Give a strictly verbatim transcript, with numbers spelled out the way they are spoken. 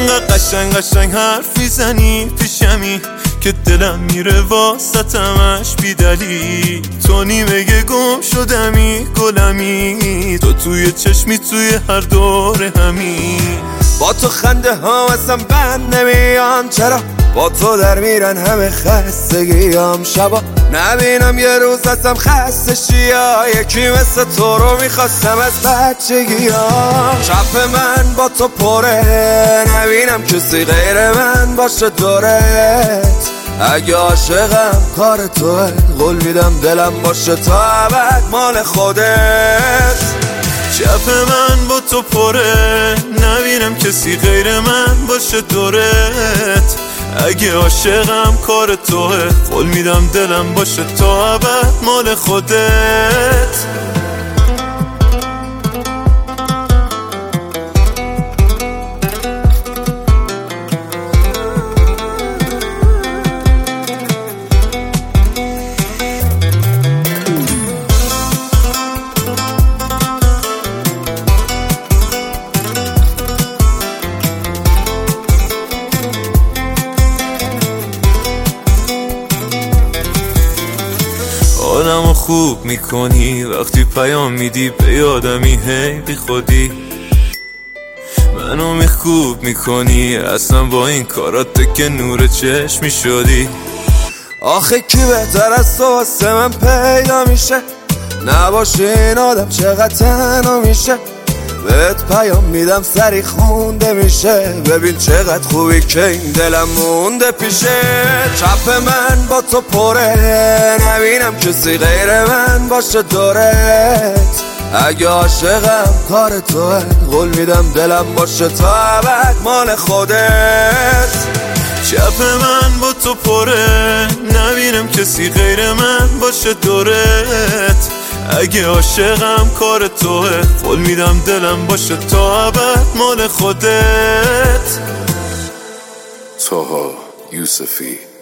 انقدر قشنگ قشنگ حرف میزنی پیشمی که دلم میره واسطمش بی دلیل. تو نیمه گم شدمی گلمی، تو توی چشمی توی هر دور همین. با تو خنده ها اصلا بند نمیان، چرا با تو در میرن همه خستگیام. شبا نبینم یه روز ازم خسته شیا، یکی مثل تو رو میخواستم از بچگیام. چپ من با تو پره، نبینم کسی غیر من باشه دورت. اگه عاشقم کار توه، قول میدم دلم باشه تا ابد مال خودت. چپ من با تو پره، نبینم کسی غیر من باشه دورت. اگه عاشقم کار توه، قول میدم دلم باشه تا ابد مال خودت. آدمو خوب میکنی وقتی پیام میدی به یادمی، هی بی خودی منو میخوب میکنی اصلا با این کارات که نور چشمی شدی. آخه کی بهتر از تو واسه من پیدا میشه، نباشه این آدم چقدر تنها میشه. بهت پیام میدم سری خونده میشه، ببین چقدر خوبی که این دلم مونده پیشه. چپ من با تو پره، نبینم کسی غیر من باشه دورت. اگه عاشقم کار توه، قول میدم دلم باشه تا ابد مال خودت. چپ من با تو پره، نبینم کسی غیر من باشه دورت. اگه عاشقم کار توه، قول میدم دلم باشه تا ابد مال خودت. طه یوسفی